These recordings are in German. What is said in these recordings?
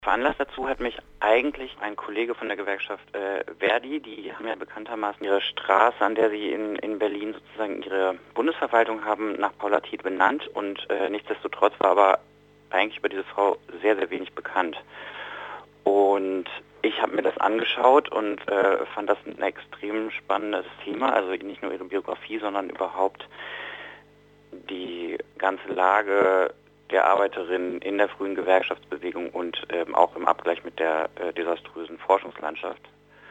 Veranlasst dazu hat mich eigentlich ein Kollege von der Gewerkschaft Verdi. Die haben ja bekanntermaßen ihre Straße, an der sie in Berlin sozusagen ihre Bundesverwaltung haben, nach Paula Thiede benannt. Und nichtsdestotrotz war aber eigentlich über diese Frau sehr, sehr wenig bekannt. Und ich habe mir das angeschaut und fand das ein extrem spannendes Thema. Also nicht nur ihre Biografie, sondern überhaupt die ganze Lage der Arbeiterinnen in der frühen Gewerkschaftsbewegung und auch im Abgleich mit der desaströsen Forschungslandschaft.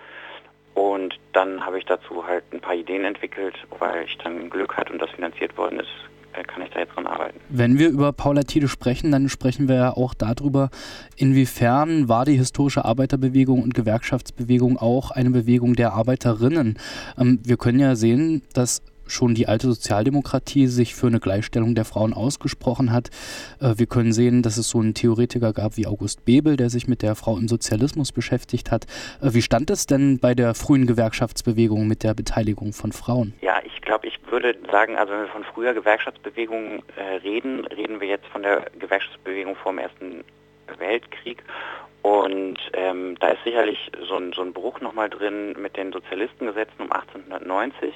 Und dann habe ich dazu halt ein paar Ideen entwickelt, weil ich dann Glück hatte und das finanziert worden ist, kann ich da jetzt dran arbeiten. Wenn wir über Paula Thiede sprechen, dann sprechen wir ja auch darüber, inwiefern war die historische Arbeiterbewegung und Gewerkschaftsbewegung auch eine Bewegung der Arbeiterinnen. Wir können ja sehen, dass schon die alte Sozialdemokratie sich für eine Gleichstellung der Frauen ausgesprochen hat. Wir können sehen, dass es so einen Theoretiker gab wie August Bebel, der sich mit der Frau im Sozialismus beschäftigt hat. Wie stand es denn bei der frühen Gewerkschaftsbewegung mit der Beteiligung von Frauen? Ja, ich glaube, ich würde sagen, also wenn wir von früher Gewerkschaftsbewegung reden wir jetzt von der Gewerkschaftsbewegung vor dem Ersten Weltkrieg. Und da ist sicherlich so ein Bruch nochmal drin mit den Sozialistengesetzen um 1890.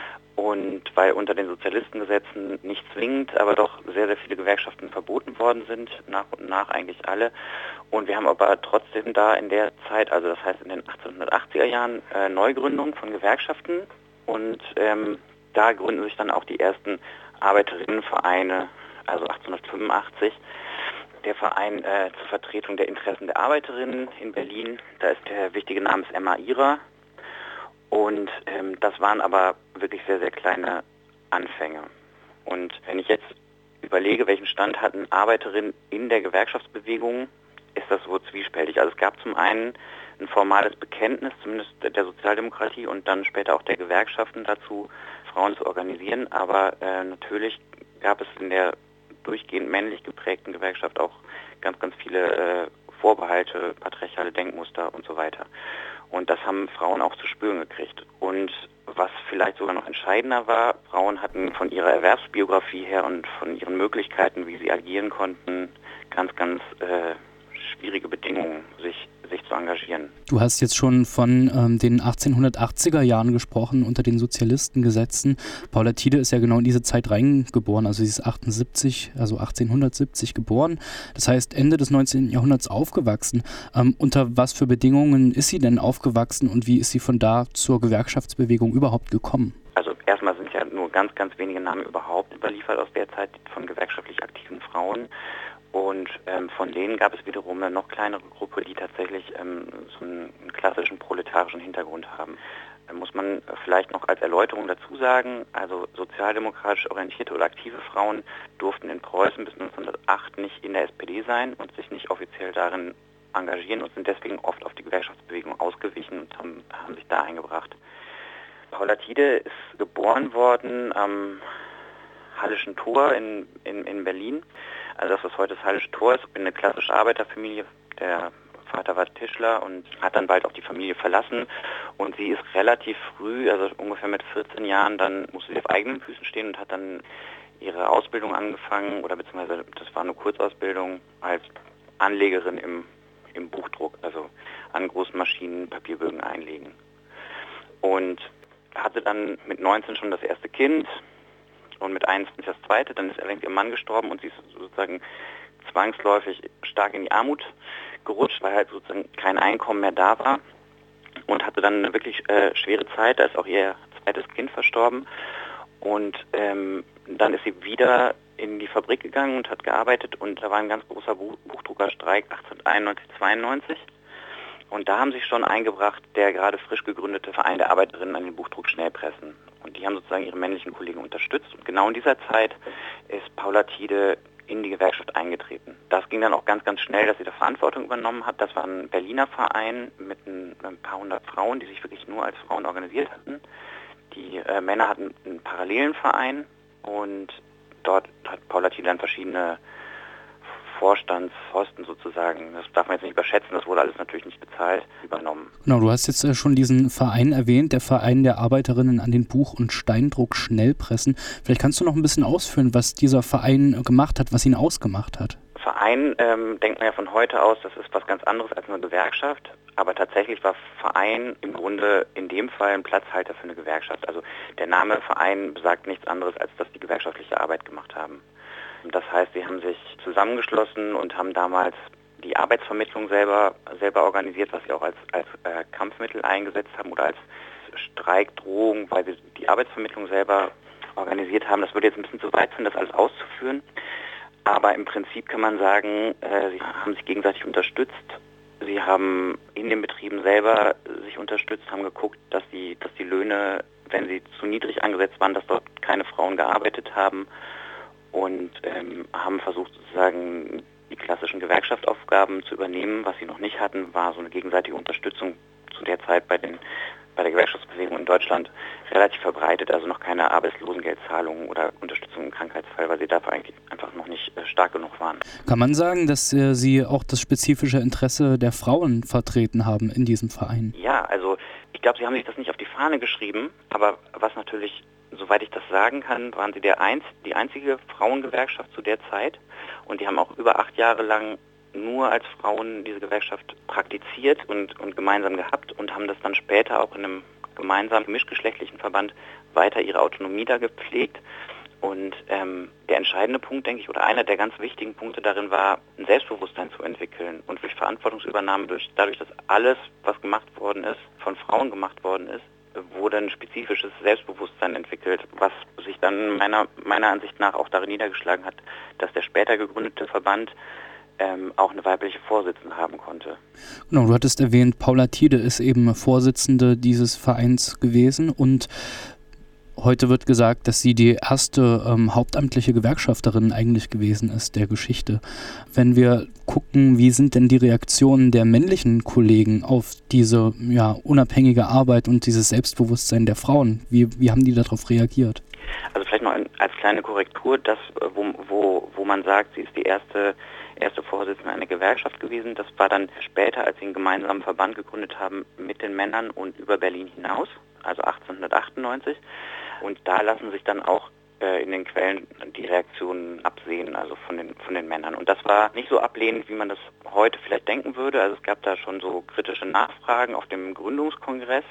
Und weil unter den Sozialistengesetzen nicht zwingend, aber doch sehr, sehr viele Gewerkschaften verboten worden sind, nach und nach eigentlich alle. Und wir haben aber trotzdem da in der Zeit, also das heißt in den 1880er Jahren, Neugründungen von Gewerkschaften. Und da gründen sich dann auch die ersten Arbeiterinnenvereine, also 1885. Der Verein zur Vertretung der Interessen der Arbeiterinnen in Berlin, da ist der wichtige Name Emma Ihrer. Und das waren aber wirklich sehr, sehr kleine Anfänge. Und wenn ich jetzt überlege, welchen Stand hatten Arbeiterinnen in der Gewerkschaftsbewegung, ist das so zwiespältig. Also es gab zum einen ein formales Bekenntnis, zumindest der Sozialdemokratie und dann später auch der Gewerkschaften dazu, Frauen zu organisieren. Aber natürlich gab es in der durchgehend männlich geprägten Gewerkschaft auch ganz, ganz viele Vorbehalte, patriarchale Denkmuster und so weiter. Und das haben Frauen auch zu spüren gekriegt. Und was vielleicht sogar noch entscheidender war, Frauen hatten von ihrer Erwerbsbiografie her und von ihren Möglichkeiten, wie sie agieren konnten, ganz, ganz schwierige Bedingungen, sich zu engagieren. Du hast jetzt schon von den 1880er Jahren gesprochen, unter den Sozialistengesetzen. Paula Thiede ist ja genau in diese Zeit reingeboren, also sie ist 1870 geboren. Das heißt, Ende des 19. Jahrhunderts aufgewachsen. Unter was für Bedingungen ist sie denn aufgewachsen und wie ist sie von da zur Gewerkschaftsbewegung überhaupt gekommen? Also erstmal sind ja nur ganz, ganz wenige Namen überhaupt überliefert aus der Zeit von gewerkschaftlich aktiven Frauen. Und von denen gab es wiederum eine noch kleinere Gruppe, die tatsächlich so einen klassischen proletarischen Hintergrund haben. Muss man vielleicht noch als Erläuterung dazu sagen, also sozialdemokratisch orientierte oder aktive Frauen durften in Preußen bis 1908 nicht in der SPD sein und sich nicht offiziell darin engagieren und sind deswegen oft auf die Gewerkschaftsbewegung ausgewichen und haben sich da eingebracht. Paula Thiede ist geboren worden am Hallischen Tor in Berlin. Also das, was heute das Hallische Tor ist, in eine klassische Arbeiterfamilie. Der Vater war Tischler und hat dann bald auch die Familie verlassen. Und sie ist relativ früh, also ungefähr mit 14 Jahren, dann musste sie auf eigenen Füßen stehen und hat dann ihre Ausbildung angefangen, oder beziehungsweise das war eine Kurzausbildung, als Anlegerin im Buchdruck, also an großen Maschinen Papierbögen einlegen. Und hatte dann mit 19 schon das erste Kind. Und mit 21 das zweite, dann ist allerdings ihr Mann gestorben und sie ist sozusagen zwangsläufig stark in die Armut gerutscht, weil halt sozusagen kein Einkommen mehr da war und hatte dann eine wirklich schwere Zeit. Da ist auch ihr zweites Kind verstorben und dann ist sie wieder in die Fabrik gegangen und hat gearbeitet und da war ein ganz großer Buchdruckerstreik 1891-92 und da haben sich schon eingebracht der gerade frisch gegründete Verein der Arbeiterinnen an den Buchdruck-Schnellpressen. Und die haben sozusagen ihre männlichen Kollegen unterstützt. Und genau in dieser Zeit ist Paula Thiede in die Gewerkschaft eingetreten. Das ging dann auch ganz, ganz schnell, dass sie da Verantwortung übernommen hat. Das war ein Berliner Verein mit ein paar hundert Frauen, die sich wirklich nur als Frauen organisiert hatten. Die Männer hatten einen parallelen Verein und dort hat Paula Thiede dann verschiedene Vorstandsposten sozusagen, das darf man jetzt nicht überschätzen, das wurde alles natürlich nicht bezahlt, übernommen. Genau, du hast jetzt schon diesen Verein erwähnt, der Verein der Arbeiterinnen an den Buch- und Steindruck-Schnellpressen. Vielleicht kannst du noch ein bisschen ausführen, was dieser Verein gemacht hat, was ihn ausgemacht hat. Verein denkt man ja von heute aus, das ist was ganz anderes als eine Gewerkschaft. Aber tatsächlich war Verein im Grunde in dem Fall ein Platzhalter für eine Gewerkschaft. Also der Name Verein besagt nichts anderes, als dass die gewerkschaftliche Arbeit gemacht haben. Das heißt, sie haben sich zusammengeschlossen und haben damals die Arbeitsvermittlung selber organisiert, was sie auch als Kampfmittel eingesetzt haben oder als Streikdrohung, weil sie die Arbeitsvermittlung selber organisiert haben. Das würde jetzt ein bisschen zu weit führen, das alles auszuführen. Aber im Prinzip kann man sagen, sie haben sich gegenseitig unterstützt. Sie haben in den Betrieben selber sich unterstützt, haben geguckt, dass die Löhne, wenn sie zu niedrig angesetzt waren, dass dort keine Frauen gearbeitet haben und haben versucht sozusagen die klassischen Gewerkschaftsaufgaben zu übernehmen. Was sie noch nicht hatten, war so eine gegenseitige Unterstützung zu der Zeit bei der Gewerkschaftsbewegung in Deutschland relativ verbreitet, also noch keine Arbeitslosengeldzahlungen oder Unterstützung im Krankheitsfall, weil sie dafür eigentlich einfach noch nicht stark genug waren. Kann man sagen, dass Sie auch das spezifische Interesse der Frauen vertreten haben in diesem Verein? Ja, also ich glaube, sie haben sich das nicht auf die Fahne geschrieben, aber was natürlich, soweit ich das sagen kann, waren sie die einzige Frauengewerkschaft zu der Zeit und die haben auch über 8 Jahre lang nur als Frauen diese Gewerkschaft praktiziert und gemeinsam gehabt und haben das dann später auch in einem gemeinsamen mischgeschlechtlichen Verband weiter ihre Autonomie da gepflegt. Und der entscheidende Punkt, denke ich, oder einer der ganz wichtigen Punkte darin war, ein Selbstbewusstsein zu entwickeln und durch Verantwortungsübernahme, dadurch, dass alles, was gemacht worden ist, von Frauen gemacht worden ist, wurde ein spezifisches Selbstbewusstsein entwickelt, was sich dann meiner Ansicht nach auch darin niedergeschlagen hat, dass der später gegründete Verband auch eine weibliche Vorsitzende haben konnte. Genau, du hattest erwähnt, Paula Thiede ist eben Vorsitzende dieses Vereins gewesen und heute wird gesagt, dass sie die erste hauptamtliche Gewerkschafterin eigentlich gewesen ist der Geschichte. Wenn wir gucken, wie sind denn die Reaktionen der männlichen Kollegen auf diese unabhängige Arbeit und dieses Selbstbewusstsein der Frauen? Wie haben die darauf reagiert? Also vielleicht noch als kleine Korrektur, das, wo man sagt, sie ist die erste Vorsitzende einer Gewerkschaft gewesen. Das war dann später, als sie einen gemeinsamen Verband gegründet haben mit den Männern und über Berlin hinaus, also 1898. Und da lassen sich dann auch in den Quellen die Reaktionen absehen, also von den Männern. Und das war nicht so ablehnend, wie man das heute vielleicht denken würde. Also es gab da schon so kritische Nachfragen auf dem Gründungskongress.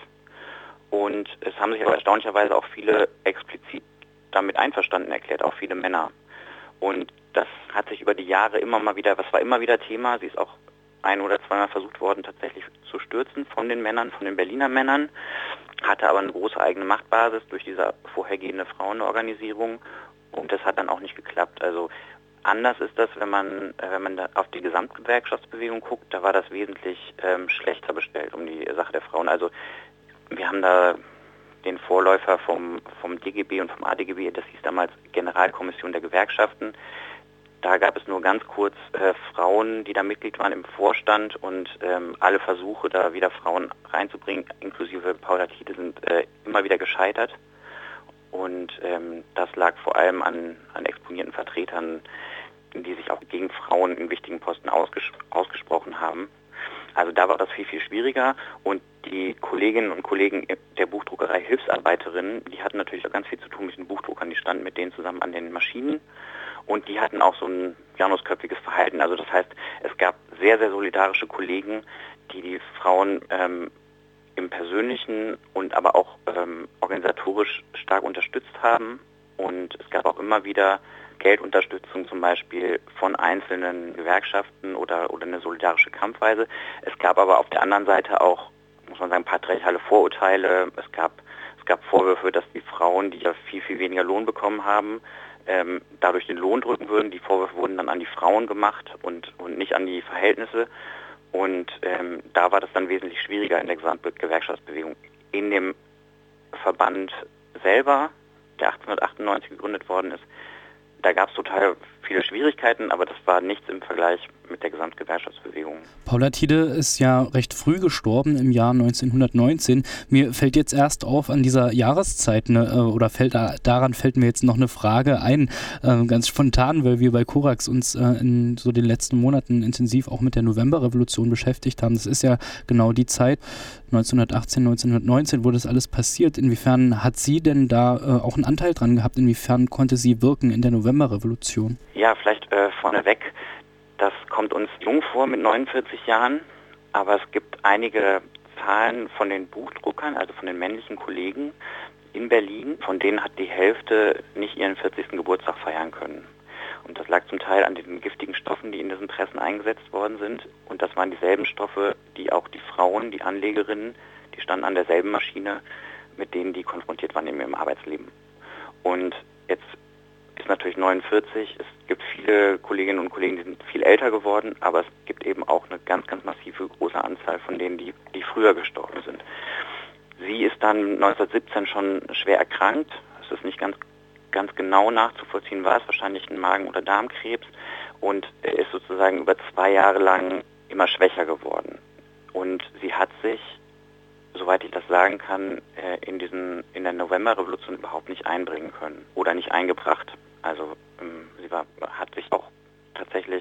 Und es haben sich aber erstaunlicherweise auch viele explizit damit einverstanden erklärt, auch viele Männer. Und das hat sich über die Jahre was war immer wieder Thema. Sie ist auch 1- oder zweimal versucht worden, tatsächlich zu stürzen von den Männern, von den Berliner Männern, hatte aber eine große eigene Machtbasis durch diese vorhergehende Frauenorganisierung und das hat dann auch nicht geklappt. Also anders ist das, wenn man da auf die Gesamtgewerkschaftsbewegung guckt, da war das wesentlich schlechter bestellt um die Sache der Frauen. Also wir haben da den Vorläufer vom DGB und vom ADGB, das hieß damals Generalkommission der Gewerkschaften. Da gab es nur ganz kurz Frauen, die da Mitglied waren im Vorstand und alle Versuche, da wieder Frauen reinzubringen, inklusive Paula Thiede, sind immer wieder gescheitert. Und das lag vor allem an exponierten Vertretern, die sich auch gegen Frauen in wichtigen Posten ausgesprochen haben. Also da war das viel, viel schwieriger und die Kolleginnen und Kollegen der Buchdruckerei Hilfsarbeiterinnen, die hatten natürlich auch ganz viel zu tun mit den Buchdruckern, die standen mit denen zusammen an den Maschinen und die hatten auch so ein janusköpfiges Verhalten. Also das heißt, es gab sehr, sehr solidarische Kollegen, die Frauen im Persönlichen und aber auch organisatorisch stark unterstützt haben und es gab auch immer wieder Geldunterstützung zum Beispiel von einzelnen Gewerkschaften oder eine solidarische Kampfweise. Es gab aber auf der anderen Seite auch, muss man sagen, patriarchale Vorurteile. Es gab Vorwürfe, dass die Frauen, die ja viel, viel weniger Lohn bekommen haben, dadurch den Lohn drücken würden. Die Vorwürfe wurden dann an die Frauen gemacht und nicht an die Verhältnisse. Und da war das dann wesentlich schwieriger in der Gesamtgewerkschaftsbewegung. In dem Verband selber, der 1898 gegründet worden ist, da gab es total viele Schwierigkeiten, aber das war nichts im Vergleich mit der Gesamtgewerkschaftsbewegung. Paula Thiede ist ja recht früh gestorben, im Jahr 1919. Mir fällt jetzt erst auf an dieser Jahreszeit, daran fällt mir jetzt noch eine Frage ein, ganz spontan, weil wir bei Korax uns in so den letzten Monaten intensiv auch mit der Novemberrevolution beschäftigt haben. Das ist ja genau die Zeit, 1918, 1919, wo das alles passiert. Inwiefern hat sie denn da auch einen Anteil dran gehabt? Inwiefern konnte sie wirken in der Novemberrevolution? Ja, vielleicht vorneweg. Das kommt uns jung vor mit 49 Jahren, aber es gibt einige Zahlen von den Buchdruckern, also von den männlichen Kollegen in Berlin, von denen hat die Hälfte nicht ihren 40. Geburtstag feiern können. Und das lag zum Teil an den giftigen Stoffen, die in diesen Pressen eingesetzt worden sind. Und das waren dieselben Stoffe, die auch die Frauen, die Anlegerinnen, die standen an derselben Maschine, mit denen die konfrontiert waren in ihrem Arbeitsleben. Und jetzt ist natürlich 49, es gibt viele Kolleginnen und Kollegen, die sind viel älter geworden, aber es gibt eben auch eine ganz, ganz massive große Anzahl von denen, die früher gestorben sind. Sie ist dann 1917 schon schwer erkrankt. Es ist nicht ganz genau nachzuvollziehen, war es wahrscheinlich ein Magen- oder Darmkrebs und er ist sozusagen über 2 Jahre lang immer schwächer geworden. Und sie hat sich, soweit ich das sagen kann, in der Novemberrevolution überhaupt nicht einbringen können oder nicht eingebracht. Also sie hat sich auch tatsächlich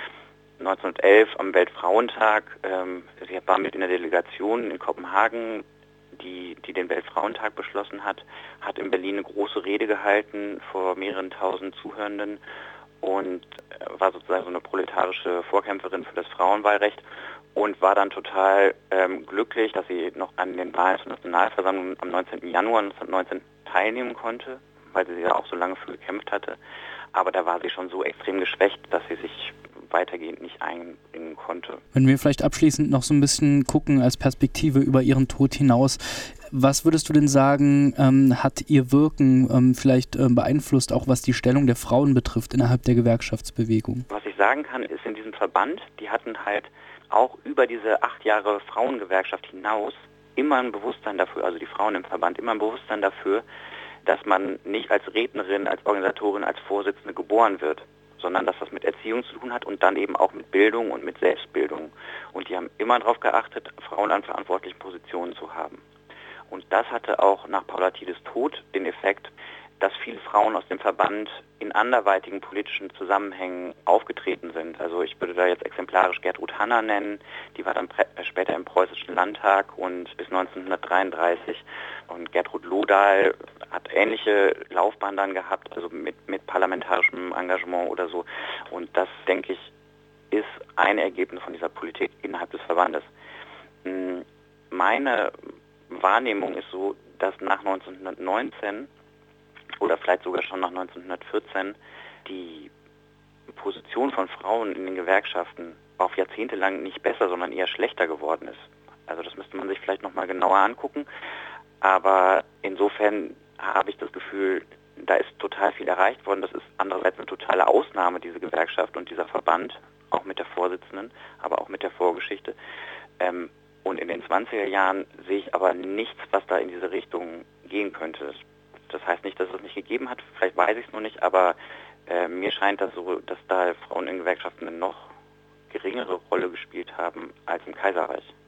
1911 am Weltfrauentag, sie war mit in der Delegation in Kopenhagen, die den Weltfrauentag beschlossen hat in Berlin eine große Rede gehalten vor mehreren tausend Zuhörenden und war sozusagen so eine proletarische Vorkämpferin für das Frauenwahlrecht und war dann total glücklich, dass sie noch an den Wahlen zur Nationalversammlung am 19. Januar 1919 teilnehmen konnte, weil sie ja auch so lange für gekämpft hatte. Aber da war sie schon so extrem geschwächt, dass sie sich weitergehend nicht einbringen konnte. Wenn wir vielleicht abschließend noch so ein bisschen gucken als Perspektive über ihren Tod hinaus, was würdest du denn sagen, hat ihr Wirken vielleicht beeinflusst, auch was die Stellung der Frauen betrifft innerhalb der Gewerkschaftsbewegung? Was ich sagen kann, ist in diesem Verband, die hatten halt auch über diese 8 Jahre Frauengewerkschaft hinaus immer ein Bewusstsein dafür, also die Frauen im Verband, immer ein Bewusstsein dafür, dass man nicht als Rednerin, als Organisatorin, als Vorsitzende geboren wird, sondern dass das mit Erziehung zu tun hat und dann eben auch mit Bildung und mit Selbstbildung. Und die haben immer darauf geachtet, Frauen an verantwortlichen Positionen zu haben. Und das hatte auch nach Paula Tides Tod den Effekt, dass viele Frauen aus dem Verband in anderweitigen politischen Zusammenhängen aufgetreten sind. Also ich würde da jetzt exemplarisch Gertrud Hanna nennen, die war dann später im Preußischen Landtag und bis 1933. Und Gertrud Lodahl hat ähnliche Laufbahn dann gehabt, also mit parlamentarischem Engagement oder so. Und das, denke ich, ist ein Ergebnis von dieser Politik innerhalb des Verbandes. Meine Wahrnehmung ist so, dass nach 1919 oder vielleicht sogar schon nach 1914 die Position von Frauen in den Gewerkschaften auf Jahrzehnte lang nicht besser, sondern eher schlechter geworden ist. Also das müsste man sich vielleicht nochmal genauer angucken. Aber insofern habe ich das Gefühl, da ist total viel erreicht worden. Das ist andererseits eine totale Ausnahme, diese Gewerkschaft und dieser Verband, auch mit der Vorsitzenden, aber auch mit der Vorgeschichte. Und in den 20er Jahren sehe ich aber nichts, was da in diese Richtung gehen könnte. Das heißt nicht, dass es nicht gegeben hat, vielleicht weiß ich es noch nicht, aber mir scheint das so, dass da Frauen in Gewerkschaften eine noch geringere Rolle gespielt haben als im Kaiserreich.